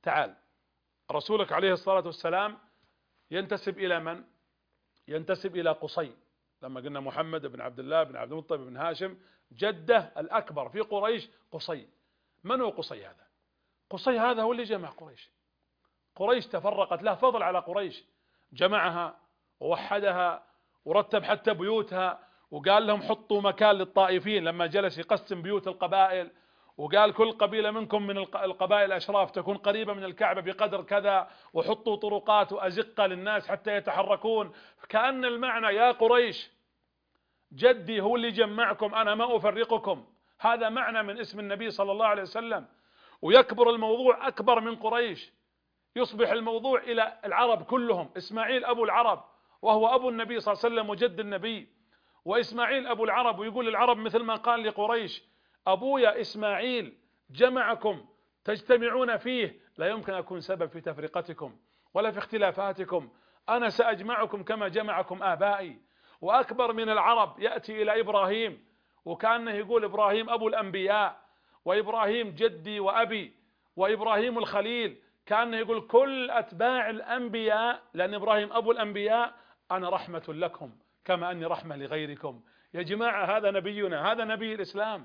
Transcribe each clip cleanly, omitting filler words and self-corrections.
تعال، رسولك عليه الصلاة والسلام ينتسب إلى من؟ ينتسب إلى قصي. لما قلنا محمد بن عبد الله بن عبد المطلب بن هاشم، جده الأكبر في قريش قصي. من هو قصي هذا؟ قصي هذا هو اللي جمع قريش. قريش تفرقت، له فضل على قريش، جمعها ووحدها ورتب حتى بيوتها، وقال لهم حطوا مكان للطائفين لما جلس يقسم بيوت القبائل، وقال كل قبيلة منكم من القبائل الأشراف تكون قريبة من الكعبة بقدر كذا، وحطوا طرقات وأزقة للناس حتى يتحركون. كأن المعنى يا قريش جدي هو اللي جمعكم، أنا ما أفرقكم. هذا معنى من اسم النبي صلى الله عليه وسلم. ويكبر الموضوع أكبر من قريش، يصبح الموضوع إلى العرب كلهم. إسماعيل أبو العرب، وهو أبو النبي صلى الله عليه وسلم وجد النبي، وإسماعيل أبو العرب، ويقول العرب مثل ما قال لقريش أبويا إسماعيل جمعكم تجتمعون فيه، لا يمكن أكون سبب في تفرقتكم ولا في اختلافاتكم، أنا سأجمعكم كما جمعكم آبائي. وأكبر من العرب يأتي إلى إبراهيم، وكأنه يقول إبراهيم أبو الأنبياء، وإبراهيم جدي وأبي، وإبراهيم الخليل، كأنه يقول كل أتباع الأنبياء، لأن إبراهيم أبو الأنبياء، أنا رحمة لكم كما أني رحمة لغيركم. يا جماعة هذا نبينا، هذا نبي الإسلام،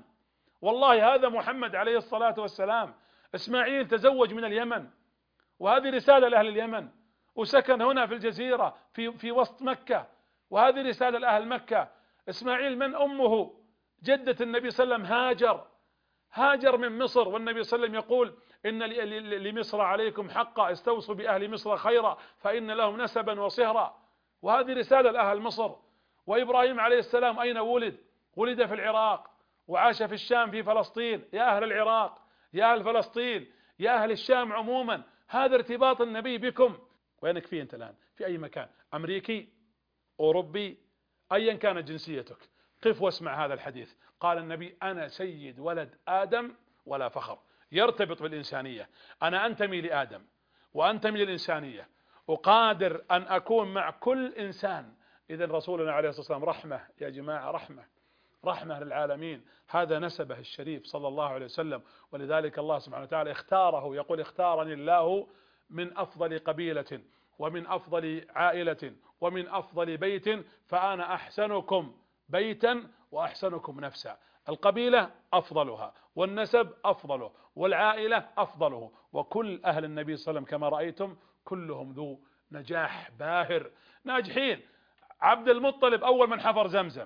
والله هذا محمد عليه الصلاة والسلام. إسماعيل تزوج من اليمن، وهذه رسالة لأهل اليمن، وسكن هنا في الجزيرة في وسط مكة، وهذه رسالة لأهل مكة. إسماعيل من أمه؟ جدة النبي صلى الله عليه وسلم هاجر، هاجر من مصر، والنبي صلى الله عليه وسلم يقول إن لمصر عليكم حقا، استوصوا بأهل مصر خيرا فإن لهم نسبا وصهرا. وهذه رسالة لأهل مصر. وإبراهيم عليه السلام أين ولد؟ ولد في العراق، وعاش في الشام في فلسطين. يا أهل العراق، يا أهل فلسطين، يا أهل الشام عموما، هذا ارتباط النبي بكم. وينك فيه أنت الآن؟ في أي مكان، أمريكي، أوروبي، أيا كانت جنسيتك، قف واسمع هذا الحديث. قال النبي أنا سيد ولد آدم ولا فخر. يرتبط بالإنسانية، أنا أنتمي لآدم وأنتمي للإنسانية، وقادر أن أكون مع كل إنسان. إذن رسولنا عليه الصلاة والسلام رحمة يا جماعة، رحمة، رحمة للعالمين. هذا نسبه الشريف صلى الله عليه وسلم. ولذلك الله سبحانه وتعالى اختاره، يقول اختارني الله من أفضل قبيلة ومن أفضل عائلة ومن أفضل بيت فأنا أحسنكم بيتا وأحسنكم نفسا. القبيلة أفضلها، والنسب أفضله، والعائلة أفضله، وكل أهل النبي صلى الله عليه وسلم كما رأيتم كلهم ذو نجاح باهر، ناجحين. عبد المطلب أول من حفر زمزم،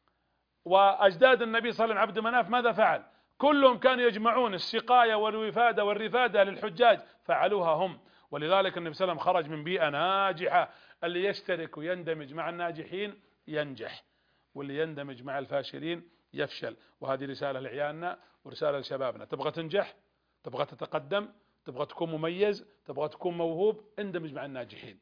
وأجداد النبي صلى الله عليه وسلم عبد مناف ماذا فعل؟ كلهم كانوا يجمعون السقاية والوفادة والرفادة للحجاج، فعلوها هم. ولذلك النبي صلى الله عليه وسلم خرج من بيئة ناجحة. اللي يشترك ويندمج مع الناجحين ينجح، واللي يندمج مع الفاشلين يفشل. وهذه رسالة لعيالنا ورسالة لشبابنا. تبغى تنجح، تبغى تتقدم، تبغى تكون مميز، تبغى تكون موهوب، اندمج مع الناجحين.